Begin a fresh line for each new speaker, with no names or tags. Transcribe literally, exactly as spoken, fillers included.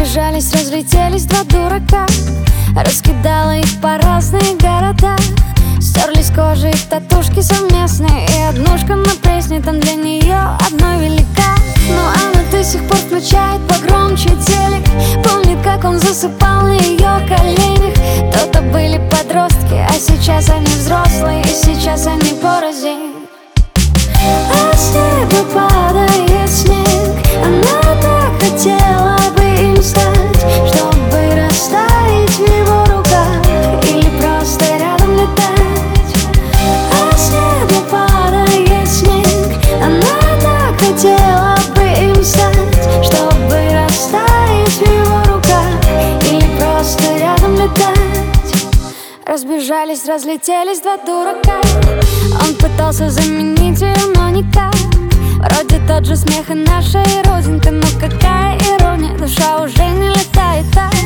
Разбежались, разлетелись два дурака, раскидала их по разные города. Стерлись кожи их татушки совместные, и однушка на Пресне там для нее одной велика. Но она до сих пор включает погромче телек, помнит, как он засыпал на ее коленях. То-то были подростки, а сейчас они взрослые, и сейчас они порознь. А с неба падает снег, она так хотела бы им стать, чтобы растаять в его руках или просто рядом летать. А с неба падает снег, она так хотела бы им стать, чтобы растаять в его руках или просто рядом летать. Разбежались, разлетелись два дурака, он пытался заменить ее, но никак. Вроде тот же смех и наша родинка, но какая ирония, душа уже не летает так.